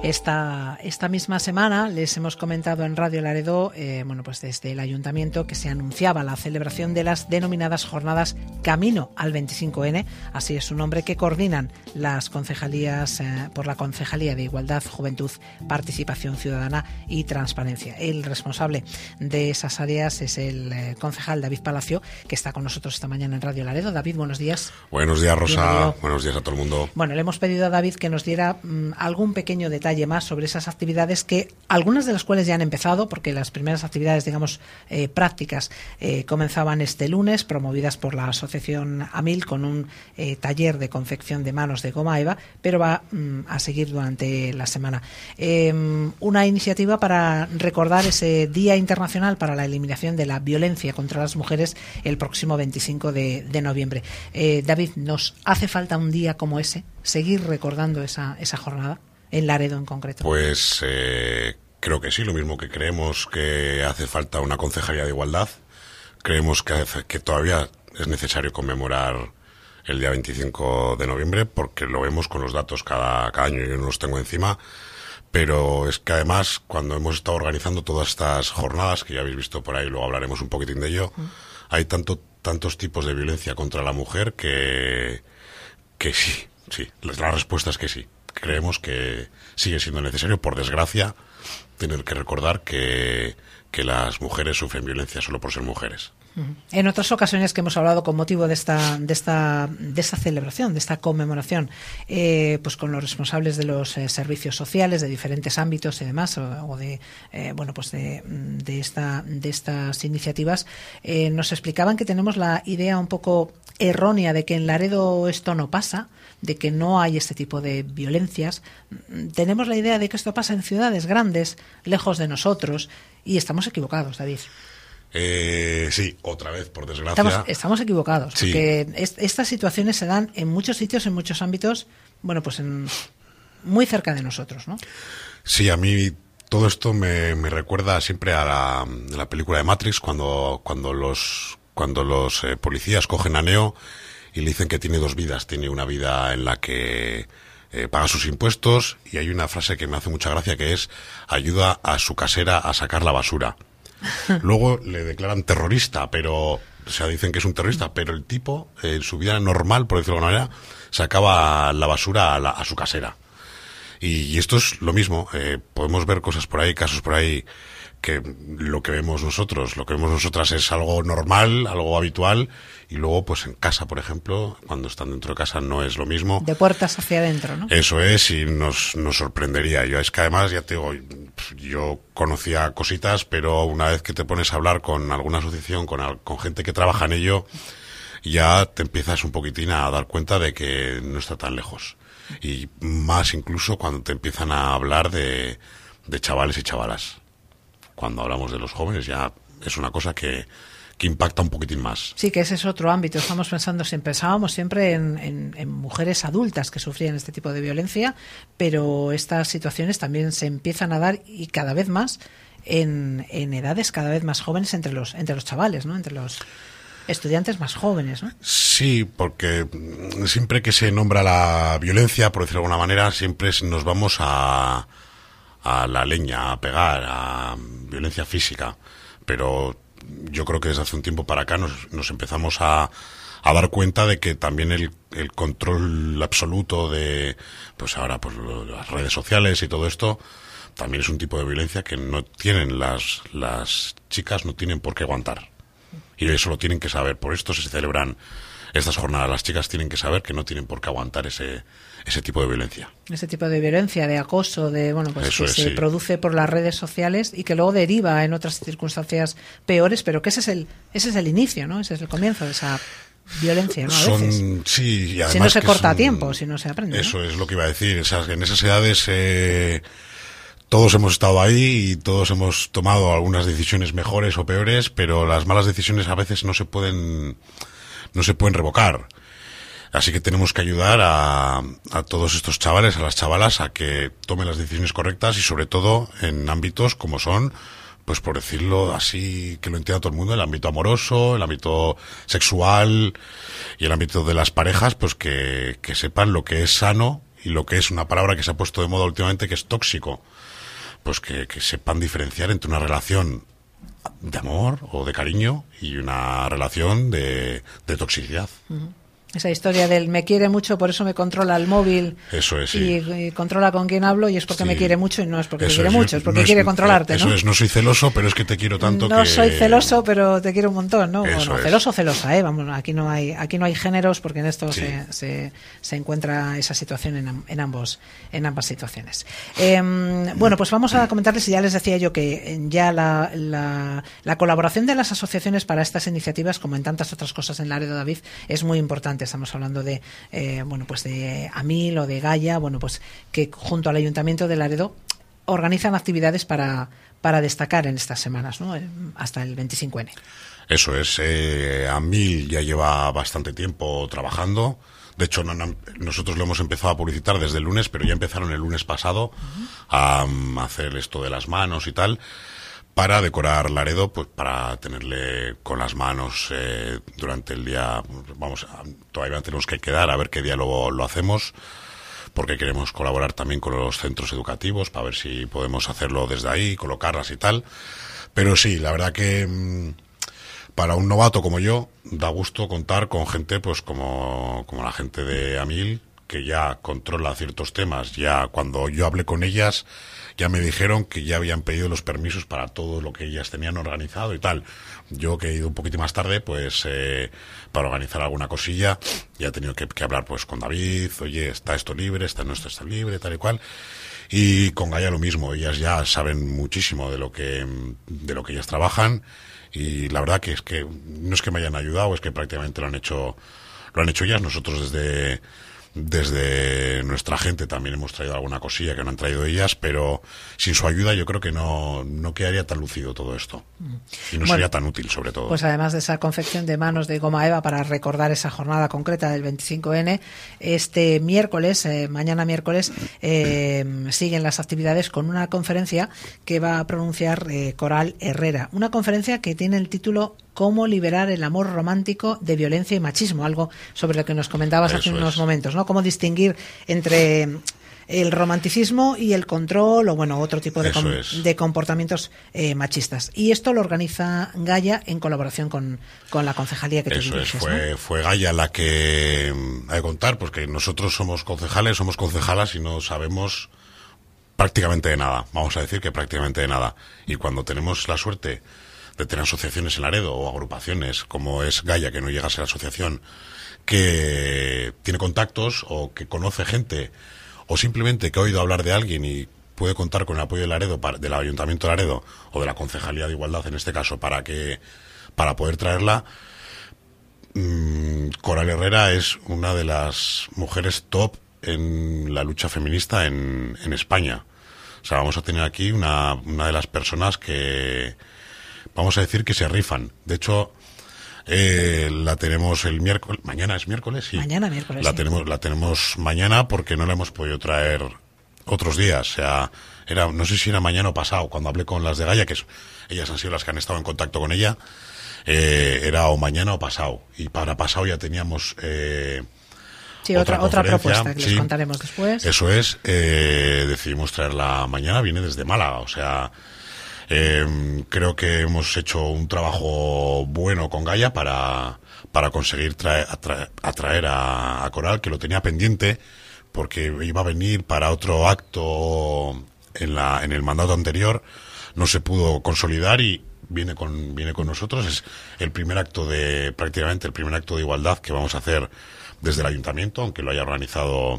Esta misma semana les hemos comentado en Radio Laredo, pues desde el Ayuntamiento, que se anunciaba la celebración de las denominadas jornadas Camino al 25N, así es su nombre, que coordinan las concejalías por la Concejalía de Igualdad, Juventud, Participación Ciudadana y Transparencia. El responsable de esas áreas es el concejal David Palacio, que está con nosotros esta mañana en Radio Laredo. David, buenos días. Buenos días, Rosa. Bienvenido. Buenos días a todo el mundo. Bueno, le hemos pedido a David que nos diera algún pequeño detalle más sobre esas actividades, que algunas de las cuales ya han empezado, porque las primeras actividades, digamos, prácticas comenzaban este lunes, promovidas por la asociación AMIL, con un taller de confección de manos de goma eva, pero va a seguir durante la semana. Una iniciativa para recordar ese Día Internacional para la Eliminación de la Violencia contra las Mujeres el próximo 25 de noviembre. David, ¿nos hace falta un día como ese? ¿Seguir recordando esa jornada? En Laredo en concreto. Pues creo que sí, lo mismo que creemos que hace falta una concejalía de igualdad, creemos que todavía es necesario conmemorar el día 25 de noviembre, porque lo vemos con los datos cada año, yo no los tengo encima, pero es que además cuando hemos estado organizando todas estas jornadas, que ya habéis visto por ahí, luego hablaremos un poquitín de ello, hay tantos tipos de violencia contra la mujer que sí, la respuesta es que sí. Creemos que sigue siendo necesario, por desgracia, tener que recordar que las mujeres sufren violencia solo por ser mujeres. En otras ocasiones que hemos hablado con motivo de esta celebración, de esta conmemoración, pues con los responsables de los servicios sociales de diferentes ámbitos y demás, o de estas iniciativas, nos explicaban que tenemos la idea un poco errónea de que en Laredo esto no pasa, de que no hay este tipo de violencias. Tenemos la idea de que esto pasa en ciudades grandes, lejos de nosotros, y estamos equivocados, David. Sí, otra vez, por desgracia. Estamos equivocados, sí. Porque estas situaciones se dan en muchos sitios, en muchos ámbitos, muy cerca de nosotros, ¿no? Sí, a mí todo esto me recuerda siempre a la película de Matrix, cuando los policías cogen a Neo y le dicen que tiene dos vidas. Tiene una vida en la que paga sus impuestos, y hay una frase que me hace mucha gracia, que es: ayuda a su casera a sacar la basura. Luego le declaran terrorista, dicen que es un terrorista, pero el tipo, en su vida normal, por decirlo de alguna manera, sacaba la basura a su casera. Y esto es lo mismo. Podemos ver cosas por ahí, casos por ahí, que lo que vemos nosotras es algo normal, algo habitual, y luego pues en casa, por ejemplo, cuando están dentro de casa no es lo mismo. De puertas hacia adentro, ¿no? Eso es, y nos sorprendería. Es que además, ya te digo, yo conocía cositas, pero una vez que te pones a hablar con alguna asociación, con gente que trabaja en ello, ya te empiezas un poquitín a dar cuenta de que no está tan lejos. Y más incluso cuando te empiezan a hablar de chavales y chavalas. Cuando hablamos de los jóvenes ya es una cosa que impacta un poquitín más. Sí, que ese es otro ámbito. Pensábamos siempre en mujeres adultas que sufrían este tipo de violencia, pero estas situaciones también se empiezan a dar, y cada vez más en edades cada vez más jóvenes, entre los chavales, ¿no? Entre los estudiantes más jóvenes, ¿no? Sí, porque siempre que se nombra la violencia, por decirlo de alguna manera, siempre nos vamos a la leña, a pegar, a violencia física, pero yo creo que desde hace un tiempo para acá nos empezamos a dar cuenta de que también el control absoluto de, pues ahora, pues las redes sociales y todo esto, también es un tipo de violencia que no tienen las chicas, no tienen por qué aguantar, y eso lo tienen que saber. Por esto se celebran estas jornadas. Las chicas tienen que saber que no tienen por qué aguantar ese tipo de violencia. Ese tipo de violencia, de acoso, se produce por las redes sociales y que luego deriva en otras circunstancias peores, pero que ese es el inicio, ¿no? Ese es el comienzo de esa violencia, ¿no? A veces. Sí, y además si no se corta a tiempo, si no se aprende. Eso, ¿no? Es lo que iba a decir. En esas edades todos hemos estado ahí y todos hemos tomado algunas decisiones mejores o peores, pero las malas decisiones a veces no se pueden revocar. Así que tenemos que ayudar a todos estos chavales, a las chavalas, a que tomen las decisiones correctas, y sobre todo en ámbitos como son, pues por decirlo así, que lo entienda todo el mundo, el ámbito amoroso, el ámbito sexual y el ámbito de las parejas, pues que sepan lo que es sano y lo que es una palabra que se ha puesto de moda últimamente, que es tóxico. Pues que sepan diferenciar entre una relación de amor o de cariño y una relación de toxicidad. Uh-huh. Esa historia del me quiere mucho, por eso me controla el móvil. Eso es, sí. Y controla con quién hablo, y es porque sí. me quiere mucho, y no es porque eso me quiere mucho, es porque quiere controlarte, eso ¿no? Es, no soy celoso, pero es que te quiero tanto no que... soy celoso, pero te quiero un montón, ¿no? Eso Bueno, celoso o celosa, vamos, aquí no hay géneros, porque en esto sí. se encuentra esa situación en ambas situaciones. Bueno, pues vamos a comentarles, y ya les decía yo que ya la colaboración de las asociaciones para estas iniciativas, como en tantas otras cosas en Laredo, David, es muy importante. Estamos hablando de bueno, pues de AMIL o de Gaia, bueno, pues que junto al Ayuntamiento de Laredo organizan actividades para destacar en estas semanas, ¿no? Hasta el 25N. Eso es, AMIL ya lleva bastante tiempo trabajando. De hecho, nosotros lo hemos empezado a publicitar desde el lunes, pero ya empezaron el lunes pasado a hacer esto de las manos y tal, para decorar Laredo, pues para tenerle con las manos durante el día. Vamos, todavía tenemos que quedar a ver qué día lo hacemos, porque queremos colaborar también con los centros educativos para ver si podemos hacerlo desde ahí, colocarlas y tal. Pero sí, la verdad que para un novato como yo da gusto contar con gente pues como la gente de AMIL, que ya controla ciertos temas. Ya cuando yo hablé con ellas, ya me dijeron que ya habían pedido los permisos para todo lo que ellas tenían organizado y tal. Yo, que he ido un poquito más tarde, pues para organizar alguna cosilla, ya he tenido que hablar pues con David. Oye, está esto libre, no está libre, tal y cual. Y con Gaia lo mismo, ellas ya saben muchísimo de lo que ellas trabajan, y la verdad que es que no es que me hayan ayudado, es que prácticamente lo han hecho ellas. Nosotros desde nuestra gente también hemos traído alguna cosilla que no han traído ellas, pero sin su ayuda yo creo que no quedaría tan lucido todo esto, y no sería tan útil, sobre todo. Pues además de esa confección de manos de goma eva para recordar esa jornada concreta del 25N, este miércoles, mañana miércoles, siguen las actividades con una conferencia que va a pronunciar Coral Herrera, una conferencia que tiene el título Cómo liberar el amor romántico de violencia y machismo, algo sobre lo que nos comentabas hace unos momentos, ¿no? Cómo distinguir entre el romanticismo y el control, o bueno, otro tipo de comportamientos machistas. Y esto lo organiza Gaia en colaboración con la concejalía que tú diriges, ¿no? Fue Gaia la que hay que contar, porque nosotros somos concejales, somos concejalas y no sabemos prácticamente de nada. Vamos a decir que prácticamente de nada. Y cuando tenemos la suerte de tener asociaciones en Laredo, o agrupaciones como es Gaia, que no llega a ser asociación, que tiene contactos o que conoce gente, o simplemente que ha oído hablar de alguien y puede contar con el apoyo de Laredo, del Ayuntamiento de Laredo o de la Concejalía de Igualdad en este caso, para poder traerla. Coral Herrera es una de las mujeres top en la lucha feminista en España. O sea, vamos a tener aquí una de las personas que, vamos a decir, que se rifan. De hecho, la tenemos el miércoles. Mañana es miércoles, sí. Mañana miércoles. La tenemos mañana, porque no la hemos podido traer otros días. O sea, no sé si era mañana o pasado, cuando hablé con las de Gaia, que ellas han sido las que han estado en contacto con ella. Era o mañana o pasado. Y para pasado ya teníamos otra propuesta que les contaremos después. Eso es. Decidimos traerla mañana. Viene desde Málaga. O sea, creo que hemos hecho un trabajo bueno con Gaia para conseguir atraer a Coral, que lo tenía pendiente porque iba a venir para otro acto en el mandato anterior. No se pudo consolidar y viene con nosotros. Es el primer acto prácticamente el primer acto de igualdad que vamos a hacer desde el ayuntamiento, aunque lo haya organizado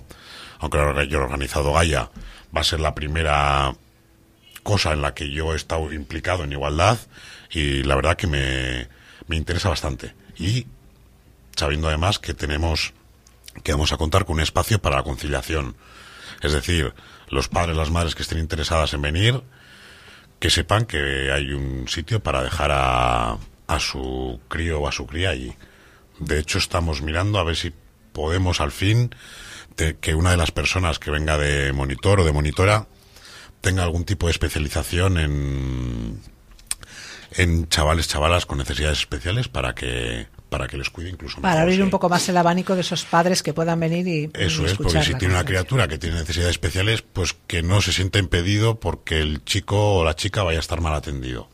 Gaia. Va a ser la primera cosa en la que yo he estado implicado en igualdad, y la verdad que me interesa bastante. Y sabiendo además que vamos a contar con un espacio para la conciliación. Es decir, los padres, las madres que estén interesadas en venir, que sepan que hay un sitio para dejar a su crío o a su cría allí. De hecho, estamos mirando a ver si podemos al fin que una de las personas que venga de monitor o de monitora tenga algún tipo de especialización en chavalas con necesidades especiales, para que para que les cuide incluso para mejor, abrir sí. un poco más el abanico de esos padres que puedan venir y Eso y es, porque si la tiene una conferencia. criatura que tiene necesidades especiales, pues que no se sienta impedido porque el chico o la chica vaya a estar mal atendido.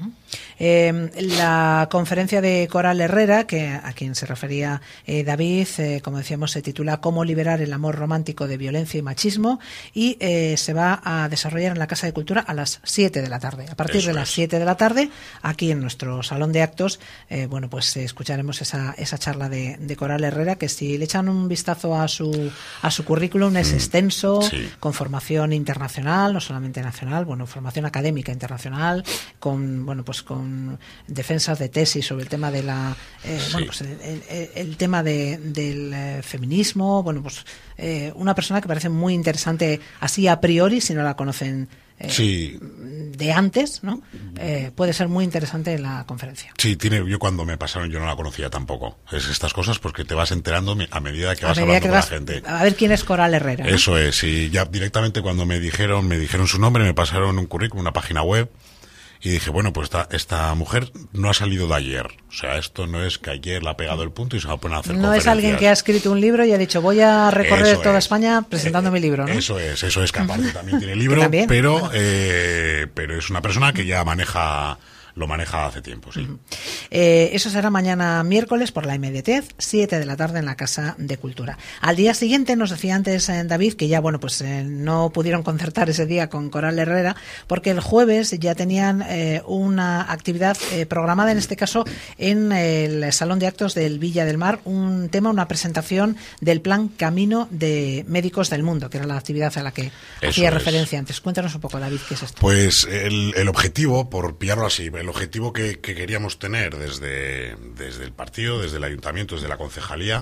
La conferencia de Coral Herrera, que a quien se refería David, como decíamos, se titula Cómo liberar el amor romántico de violencia y machismo, y se va a desarrollar en la Casa de Cultura a las 7 de la tarde. A partir Eso de las es. 7 de la tarde, aquí en nuestro salón de actos, bueno, pues escucharemos esa charla de Coral Herrera, que si le echan un vistazo a su currículum, es extenso, sí. con formación internacional, no solamente nacional, bueno, formación académica internacional, con defensas de tesis sobre el tema de la Sí. el tema del feminismo, bueno, pues una persona que parece muy interesante así a priori, si no la conocen Sí. de antes, ¿no? Puede ser muy interesante en la conferencia. Sí, yo cuando me pasaron yo no la conocía tampoco. Es estas cosas pues que te vas enterando a medida que vas A medida hablando que con vas la gente. a ver quién es Coral Herrera, ¿no? Eso es, y ya directamente cuando me dijeron su nombre, me pasaron un currículum, una página web, y dije, bueno, pues esta mujer no ha salido de ayer. O sea, esto no es que ayer la ha pegado el punto y se va a poner a hacer No conferencias. es alguien que ha escrito un libro y ha dicho voy a recorrer Eso toda es. España presentando mi libro, ¿no? Eso es, que aparte también tiene libro, También, pero bueno. pero es una persona que ya lo maneja hace tiempo, sí. Eso será mañana miércoles por la inmediatez, 7 de la tarde en la Casa de Cultura. Al día siguiente, nos decía antes David, que ya no pudieron concertar ese día con Coral Herrera, porque el jueves ya tenían una actividad programada, en este caso en el Salón de Actos del Villa del Mar, una presentación del plan Camino de Médicos del Mundo, que era la actividad a la que hacía referencia antes. Cuéntanos un poco, David, ¿qué es esto? Pues el objetivo, por pillarlo así, el objetivo que queríamos tener desde el partido, desde el ayuntamiento, desde la concejalía,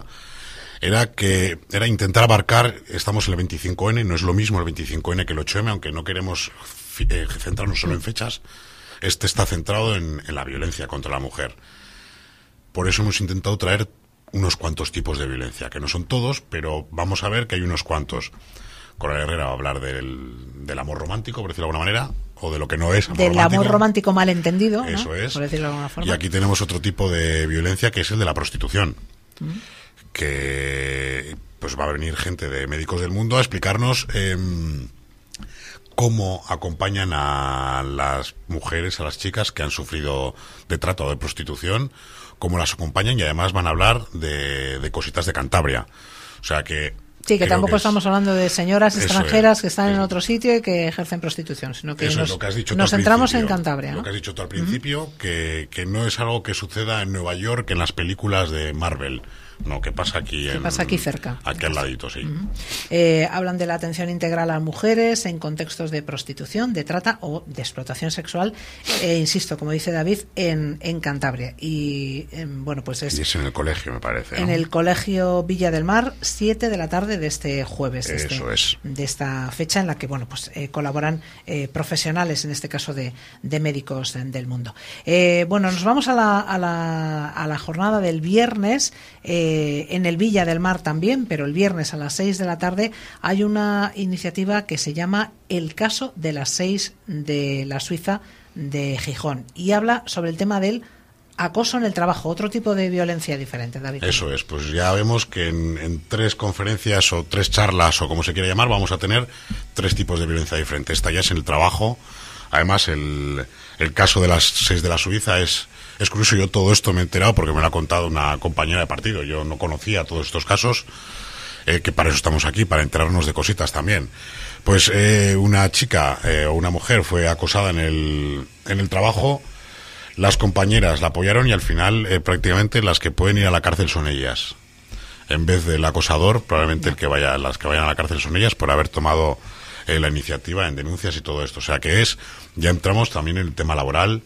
era intentar abarcar, estamos en el 25N, no es lo mismo el 25N que el 8M, aunque no queremos centrarnos solo en fechas, está centrado en la violencia contra la mujer. Por eso hemos intentado traer unos cuantos tipos de violencia, que no son todos, pero vamos a ver que hay unos cuantos. Coral Herrera va a hablar del amor romántico, por decirlo de alguna manera, o de lo que no es amor del romántico. Amor romántico malentendido, ¿no? Eso es. Por decirlo de alguna forma. Y aquí tenemos otro tipo de violencia, que es el de la prostitución. Que pues va a venir gente de Médicos del Mundo a explicarnos cómo acompañan a las mujeres, a las chicas que han sufrido de trata o de prostitución, cómo las acompañan, y además van a hablar de cositas de Cantabria. O sea que... Sí, que tampoco estamos hablando de señoras Eso extranjeras es, que están en otro sitio y que ejercen prostitución, sino que Eso es lo que has dicho tú nos al centramos en principio, Cantabria, ¿no? Lo que has dicho tú al principio, que no es algo que suceda en Nueva York, en las películas de Marvel. No, que pasa aquí. Pasa aquí cerca. Aquí al ladito, sí. Hablan de la atención integral a mujeres en contextos de prostitución, de trata o de explotación sexual. Insisto, como dice David, en Cantabria. Y bueno, pues Y es en el colegio, me parece, ¿no? en el Colegio Villa del Mar, 7 de la tarde de este jueves. Eso es. De esta fecha en la que, bueno, pues colaboran profesionales, en este caso de Médicos del Mundo. Bueno, nos vamos a la jornada del viernes. En el Villa del Mar también, pero el viernes a las 6 de la tarde hay una iniciativa que se llama El caso de las 6 de la Suiza de Gijón, y habla sobre el tema del acoso en el trabajo, otro tipo de violencia diferente, David. Eso es, pues ya vemos que en 3 conferencias o 3 charlas o como se quiera llamar, vamos a tener 3 tipos de violencia diferentes. Esta ya es en el trabajo. Además, el caso de las 6 de la Suiza es curioso. Yo todo esto me he enterado porque me lo ha contado una compañera de partido. Yo no conocía todos estos casos, que para eso estamos aquí, para enterarnos de cositas también. Pues una chica o una mujer fue acosada en el trabajo, las compañeras la apoyaron y al final prácticamente las que pueden ir a la cárcel son ellas. En vez del acosador, probablemente las que vayan a la cárcel son ellas por haber tomado la iniciativa en denuncias y todo esto. O sea que ya entramos también en el tema laboral.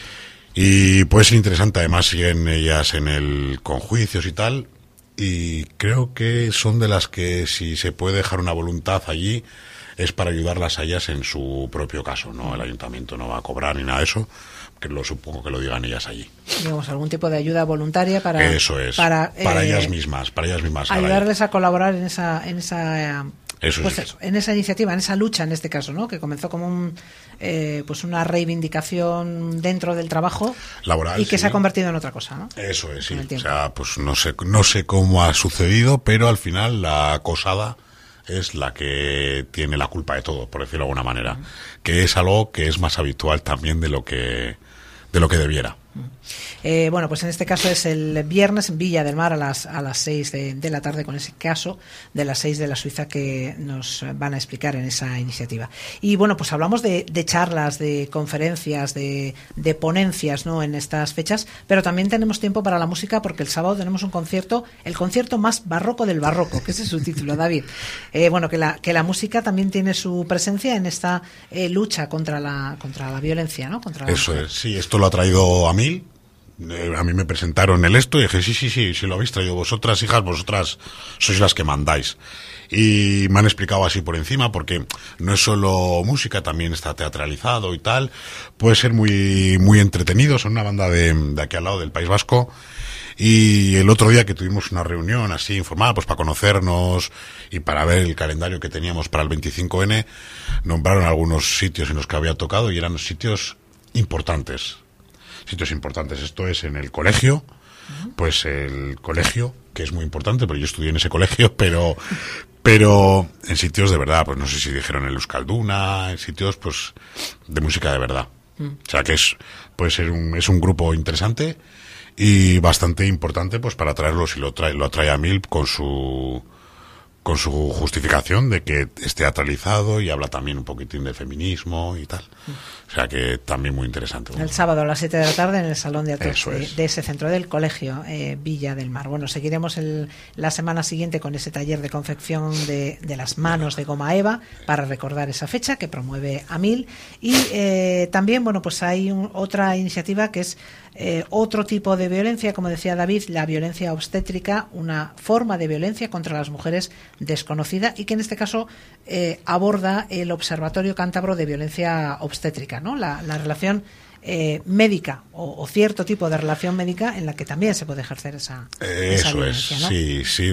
Y puede ser interesante, además siguen ellas con juicios y tal, y creo que son de las que si se puede dejar una voluntad allí es para ayudarlas a ellas en su propio caso, ¿no? El ayuntamiento no va a cobrar ni nada de eso, que supongo que lo digan ellas allí. Digamos, algún tipo de ayuda voluntaria para... Eso es, para ellas mismas. Ayudarles a colaborar en esa Eso pues sí. eso, en esa iniciativa, en esa lucha en este caso, ¿no? Que comenzó como pues una reivindicación dentro del trabajo laboral, y que sí. se ha convertido en otra cosa, ¿no? Eso es, sí. Con el O tiempo. sea, pues no sé cómo ha sucedido, pero al final la acosada es la que tiene la culpa de todo, por decirlo de alguna manera, que es algo que es más habitual también de lo que debiera. Bueno, pues en este caso es el viernes en Villa del Mar a las 6 de la tarde, con ese caso de las 6 de la Suiza que nos van a explicar en esa iniciativa. Y bueno, pues hablamos de charlas, de conferencias, de ponencias, ¿no?, en estas fechas, pero también tenemos tiempo para la música, porque el sábado tenemos un concierto, el concierto más barroco del barroco, que ese es su título, David. Bueno, que la música también tiene su presencia en esta lucha contra la violencia, ¿no? Eso es, sí, esto lo ha traído a mí. A mí me presentaron el esto y dije, sí, lo habéis traído vosotras, hijas, vosotras sois las que mandáis. Y me han explicado así por encima, porque no es solo música, también está teatralizado y tal. Puede ser muy, muy entretenido. Son una banda de aquí al lado, del País Vasco. Y el otro día que tuvimos una reunión así informal, pues para conocernos y para ver el calendario que teníamos para el 25N, nombraron algunos sitios en los que había tocado y eran sitios importantes. Esto es en el colegio, pues el colegio, que es muy importante, pero yo estudié en ese colegio, pero en sitios de verdad, pues no sé si dijeron el Euskalduna, en sitios pues de música de verdad. O sea que es un grupo interesante y bastante importante pues para traerlos, y lo trae a Mil con su justificación de que es teatralizado y habla también un poquitín de feminismo y tal. O sea que también muy interesante. El sábado a las 7 de la tarde en el Salón de Actos es. de ese centro del colegio, Villa del Mar. Bueno, seguiremos la semana siguiente con ese taller de confección de las manos de goma eva para recordar esa fecha que promueve AMIL. Y también, bueno, pues hay otra iniciativa que es otro tipo de violencia, como decía David, la violencia obstétrica, una forma de violencia contra las mujeres desconocida, y que en este caso aborda el Observatorio Cántabro de Violencia Obstétrica, ¿no? La relación médica o cierto tipo de relación médica en la que también se puede ejercer esa violencia, ¿no? Sí.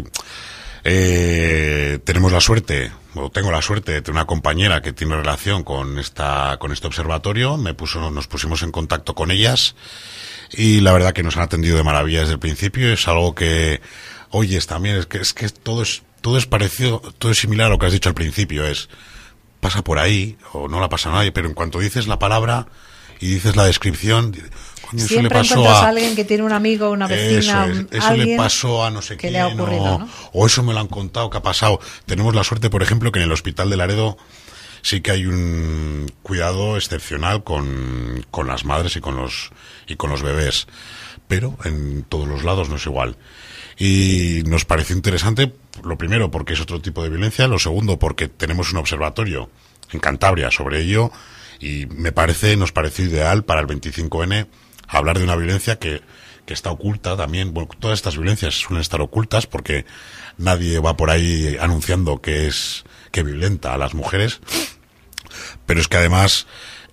Tenemos la suerte, o tengo la suerte de tener una compañera que tiene relación con este observatorio. Nos pusimos en contacto con ellas y la verdad que nos han atendido de maravilla desde el principio. Es algo que oyes también, es que todo es parecido, todo es similar a lo que has dicho al principio, pasa por ahí o no la pasa a nadie, pero en cuanto dices la palabra y dices la descripción, coño, siempre eso le pasó encuentras a alguien que tiene un amigo, una vecina, eso le pasó a no sé que quién, le ha ocurrido, ¿no? O eso me lo han contado que ha pasado. Tenemos la suerte, por ejemplo, que en el Hospital de Laredo sí que hay un cuidado excepcional con las madres y con los bebés, pero en todos los lados no es igual. Y nos pareció interesante, lo primero, porque es otro tipo de violencia, lo segundo, porque tenemos un observatorio en Cantabria sobre ello, y nos pareció ideal para el 25N hablar de una violencia que está oculta también. Bueno, todas estas violencias suelen estar ocultas porque nadie va por ahí anunciando que violenta a las mujeres, pero es que además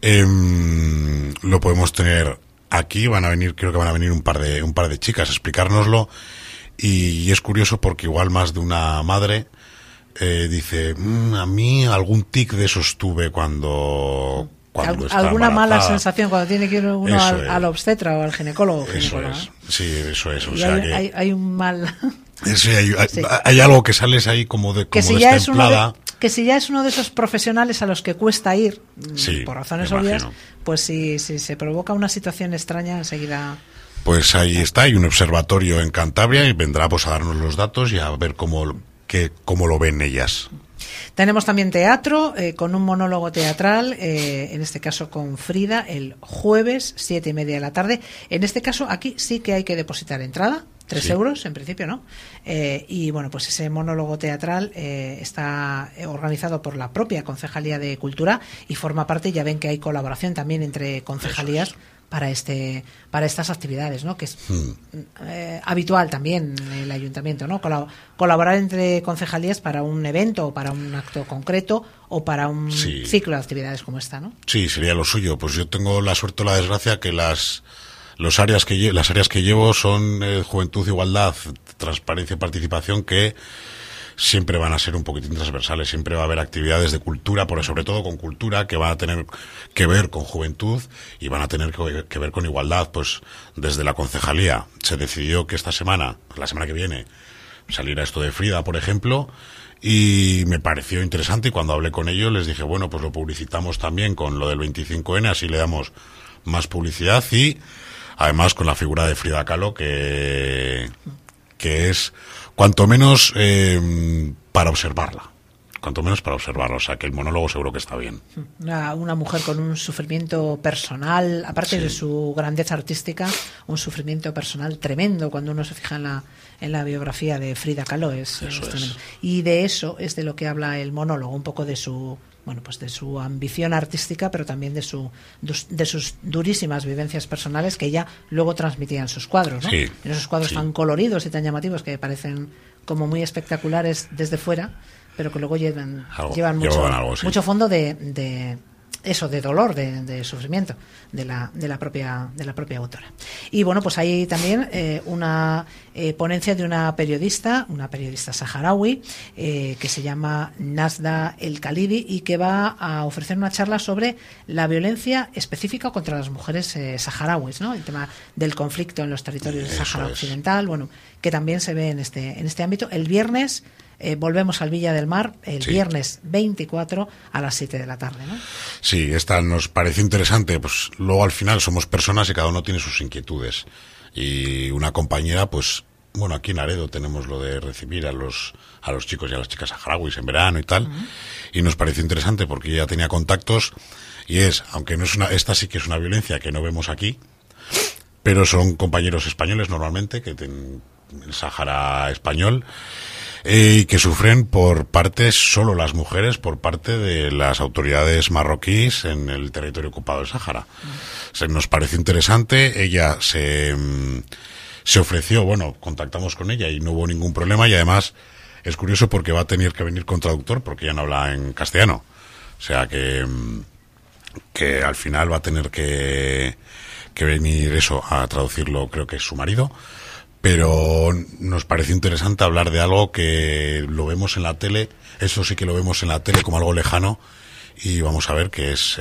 lo podemos tener aquí. Creo que van a venir un par de chicas a explicárnoslo. Y es curioso porque igual más de una madre dice, a mí algún tic de esos tuve cuando estaba alguna embarazada. Mala sensación cuando tiene que ir uno al obstetra o al ginecólogo. Eso es, sí, eso es. O y sea hay un mal... Sí, hay algo que sales ahí como destemplada. Que si ya es uno de esos profesionales a los que cuesta ir, sí, por razones obvias, pues si se provoca una situación extraña, enseguida... Pues ahí está, hay un observatorio en Cantabria y vendrá pues a darnos los datos y a ver cómo lo ven ellas. Tenemos también teatro, con un monólogo teatral, en este caso con Frida, el jueves, 7:30 de la tarde. En este caso, aquí sí que hay que depositar entrada, 3 euros en principio, ¿no? Y bueno, pues ese monólogo teatral está organizado por la propia Concejalía de Cultura y forma parte, ya ven que hay colaboración también entre concejalías para estas actividades, ¿no? Que es habitual también en el ayuntamiento, ¿no? Colaborar entre concejalías para un evento o para un acto concreto o para un ciclo de actividades como esta, ¿no? Sí, sería lo suyo. Pues yo tengo la suerte o la desgracia que las áreas que llevo son Juventud, Igualdad, Transparencia y Participación, que siempre van a ser un poquitín transversales, siempre va a haber actividades de cultura, sobre todo con cultura, que van a tener que ver con juventud y van a tener que ver con igualdad. Pues desde la concejalía se decidió que la semana que viene, saliera esto de Frida, por ejemplo, y me pareció interesante, y cuando hablé con ellos les dije, bueno, pues lo publicitamos también con lo del 25N, así le damos más publicidad, y además con la figura de Frida Kahlo, que es cuanto menos para observarla. O sea, que el monólogo seguro que está bien. Una mujer con un sufrimiento personal, aparte de su grandeza artística, un sufrimiento personal tremendo. Cuando uno se fija en la biografía de Frida Kahlo, es tremendo. Y de eso es de lo que habla el monólogo, un poco de su de su ambición artística, pero también de sus durísimas vivencias personales que ella luego transmitía en sus cuadros, ¿no? Sí, en esos cuadros tan coloridos y tan llamativos que parecen como muy espectaculares desde fuera, pero que luego llevan mucho fondo de dolor, de sufrimiento de la propia autora. Y bueno, pues hay también una ponencia de una periodista saharaui que se llama Nazda El Khalidi, y que va a ofrecer una charla sobre la violencia específica contra las mujeres saharauis, ¿no? El tema del conflicto en los territorios del Sáhara Occidental, que también se ve en este ámbito. El viernes volvemos al Villa del Mar, viernes 24 a las 7 de la tarde, ¿no? Sí, esta nos parece interesante. Pues luego al final somos personas y cada uno tiene sus inquietudes. Y una compañera, pues, aquí en Laredo tenemos lo de recibir a los chicos y a las chicas saharauis en verano y tal. Uh-huh. Y nos pareció interesante porque ella tenía contactos, y aunque no es esta sí que es una violencia que no vemos aquí, pero son compañeros españoles normalmente, que tienen el Sáhara español, y que sufren solo las mujeres, por parte de las autoridades marroquíes en el territorio ocupado del Sáhara. Nos pareció interesante. Ella se ofreció, contactamos con ella y no hubo ningún problema, y además es curioso porque va a tener que venir con traductor porque ella no habla en castellano. O sea que al final va a tener que venir a traducirlo, creo que es su marido. Pero nos parece interesante hablar de algo que lo vemos en la tele, eso sí que lo vemos en la tele como algo lejano, y vamos a ver qué es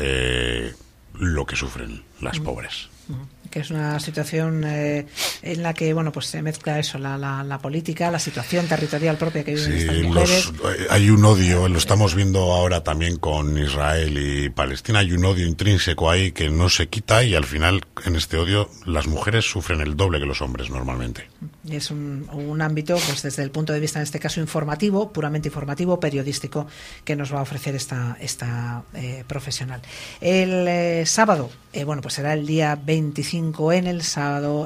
lo que sufren las pobres. Que es una situación en la que se mezcla la política, la situación territorial propia que viven estas mujeres. Hay un odio, lo estamos viendo ahora también con Israel y Palestina, hay un odio intrínseco ahí que no se quita, y al final en este odio las mujeres sufren el doble que los hombres normalmente. Y es un ámbito, desde el punto de vista en este caso informativo, puramente informativo, periodístico, que nos va a ofrecer esta profesional. El sábado, será el día 25 en el sábado,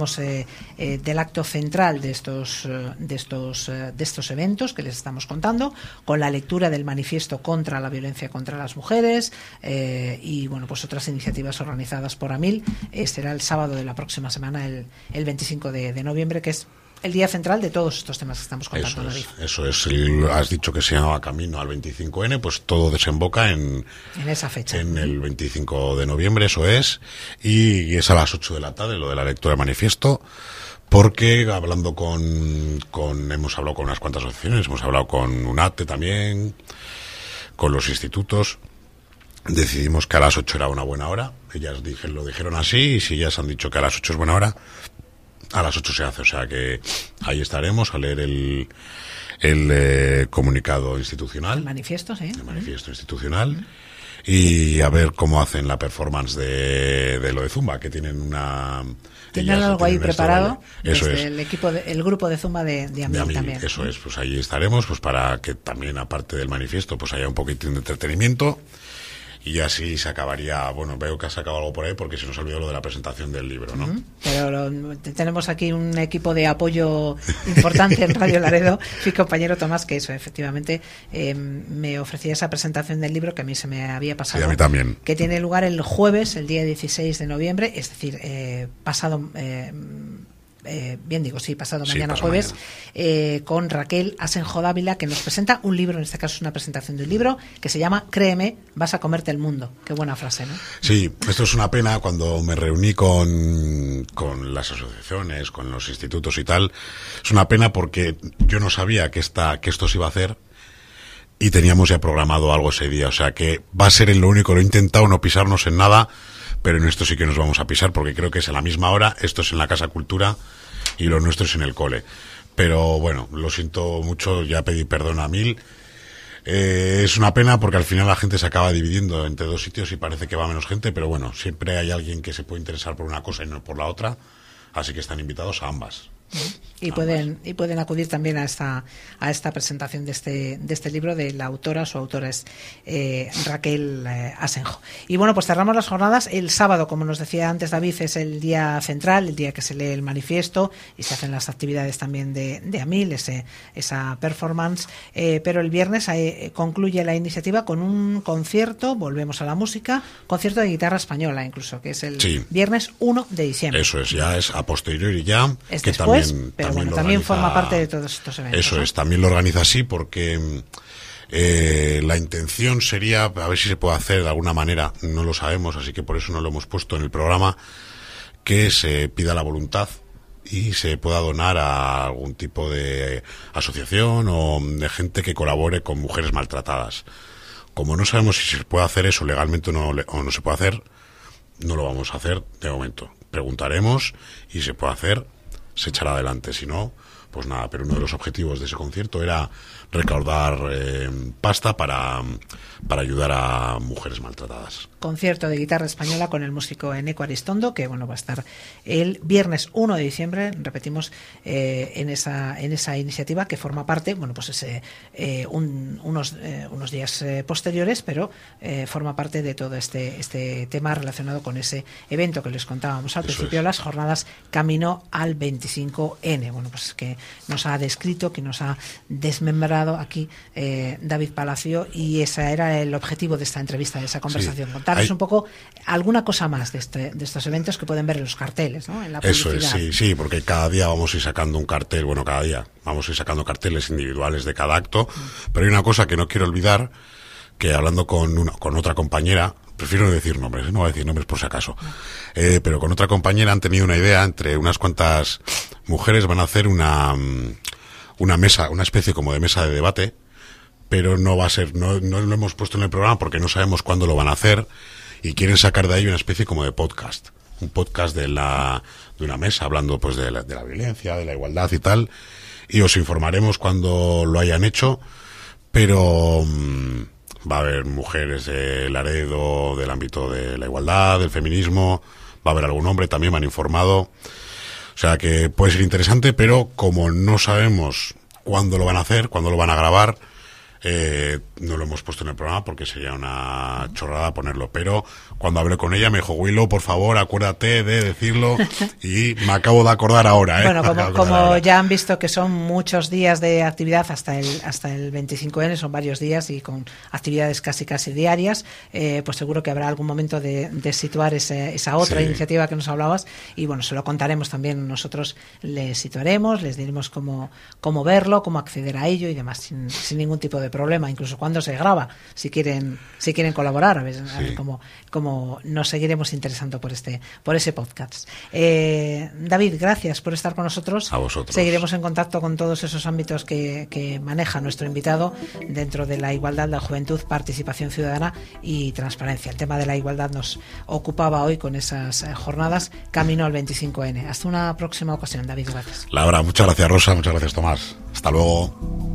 del acto central de estos eventos que les estamos contando, con la lectura del manifiesto contra la violencia contra las mujeres, y otras iniciativas organizadas por AMIL. Será el sábado de la próxima semana, el 25 de noviembre, que es el día central de todos estos temas que estamos contando. Eso es. Has dicho que se llama Camino al 25N, pues todo desemboca en esa fecha. En el 25 de noviembre, eso es. Y es a las 8 de la tarde, lo de la lectura del manifiesto, porque hemos hablado con unas cuantas asociaciones, hemos hablado con UNATE también, con los institutos. Decidimos que a las 8 era una buena hora. Ellas lo dijeron así, y si ellas han dicho que a las 8 es buena hora, a las 8 se hace. O sea que ahí estaremos a leer el comunicado institucional. El manifiesto, sí. El manifiesto institucional. Y a ver cómo hacen la performance de lo de Zumba, que tienen algo ahí preparado. Eso es. El grupo de Zumba de AMIL también. Eso es, pues ahí estaremos, pues para que también, aparte del manifiesto, pues haya un poquitín de entretenimiento. Y así se acabaría. Veo que has sacado algo por ahí porque se nos olvidó lo de la presentación del libro, ¿no? Pero tenemos aquí un equipo de apoyo importante en Radio Laredo. Mi compañero Tomás, que efectivamente me ofrecía esa presentación del libro que a mí se me había pasado. Sí, a mí también. Que tiene lugar el jueves, el día 16 de noviembre, es decir, pasado bien digo, sí, pasado mañana jueves, con Raquel Asenjo Dávila, que nos presenta un libro, en este caso es una presentación de un libro, que se llama Créeme, vas a comerte el mundo. Qué buena frase, ¿no? Sí, esto es una pena. Cuando me reuní con las asociaciones, con los institutos y tal, es una pena porque yo no sabía que esto se iba a hacer y teníamos ya programado algo ese día, o sea que va a ser en lo único. Lo he intentado no pisarnos en nada, pero en esto sí que nos vamos a pisar porque creo que es a la misma hora. Esto es en la Casa Cultura y lo nuestro es en el cole. Pero bueno, lo siento mucho, ya pedí perdón a mil. Es una pena porque al final la gente se acaba dividiendo entre dos sitios y parece que va menos gente, pero bueno, siempre hay alguien que se puede interesar por una cosa y no por la otra, así que están invitados a ambas. Y pueden acudir también a esta presentación de este libro de la autora. Su autora es Raquel Asenjo. Y bueno, pues cerramos las jornadas el sábado, como nos decía antes David, es el día central, el día que se lee el manifiesto y se hacen las actividades también de AMIL, esa performance, pero el viernes concluye la iniciativa con un concierto, volvemos a la música, concierto de guitarra española incluso, que es el viernes 1 de diciembre. Eso es, ya es a posteriori ya, es que después, pero bueno, también forma parte de todos estos eventos. Eso es, también lo organiza así porque la intención sería, a ver si se puede hacer de alguna manera, no lo sabemos, así que por eso no lo hemos puesto en el programa, que se pida la voluntad y se pueda donar a algún tipo de asociación o de gente que colabore con mujeres maltratadas. Como no sabemos si se puede hacer eso legalmente o no se puede hacer, no lo vamos a hacer de momento. Preguntaremos y si se puede hacer, se echará adelante. Si no, pues nada. Pero uno de los objetivos de ese concierto era recaudar pasta para ayudar a mujeres maltratadas. Concierto de guitarra española con el músico Eneco Aristondo, que bueno, va a estar el viernes 1 de diciembre, repetimos, en esa iniciativa que forma parte, bueno, pues unos días posteriores, pero forma parte de todo este tema relacionado con ese evento que les contábamos al principio, las jornadas Camino al 25N. Bueno, pues que nos ha descrito, que nos ha desmembrado aquí David Palacio, y ese era el objetivo de esta entrevista, de esa conversación. Contarles un poco alguna cosa más de estos eventos que pueden ver en los carteles, ¿no? En la publicidad. Eso es, sí, porque cada día vamos a ir sacando un cartel, bueno, cada día vamos a ir sacando carteles individuales de cada acto, pero hay una cosa que no quiero olvidar, que hablando con otra compañera, prefiero no decir nombres, no voy a decir nombres por si acaso, pero con otra compañera han tenido una idea, entre unas cuantas mujeres van a hacer una mesa, una especie como de mesa de debate, pero no va a ser, no lo hemos puesto en el programa porque no sabemos cuándo lo van a hacer, y quieren sacar de ahí una especie como de podcast, un podcast de una mesa hablando pues de la violencia, de la igualdad y tal, y os informaremos cuando lo hayan hecho, pero va a haber mujeres de Laredo, del ámbito de la igualdad, del feminismo, va a haber algún hombre, también me han informado. O sea que puede ser interesante, pero como no sabemos cuándo lo van a hacer, cuándo lo van a grabar, no lo hemos puesto en el programa porque sería una chorrada ponerlo. Pero cuando hablé con ella me dijo, Willow, por favor, acuérdate de decirlo, y me acabo de acordar ahora. Bueno, como ya han visto que son muchos días de actividad hasta el 25N, son varios días y con actividades casi diarias, pues seguro que habrá algún momento de situar esa otra iniciativa que nos hablabas, y bueno, se lo contaremos también. Nosotros les situaremos, les diremos cómo verlo, cómo acceder a ello y demás, sin ningún tipo de problema, incluso cuando se graba, si quieren colaborar, a ver cómo nos seguiremos interesando por ese podcast. David, gracias por estar con nosotros. A vosotros. Seguiremos en contacto con todos esos ámbitos que maneja nuestro invitado dentro de la igualdad, la juventud, participación ciudadana y transparencia. El tema de la igualdad nos ocupaba hoy con esas jornadas Camino al 25N. Hasta una próxima ocasión, David, gracias. Laura, muchas gracias, Rosa, muchas gracias, Tomás. Hasta luego.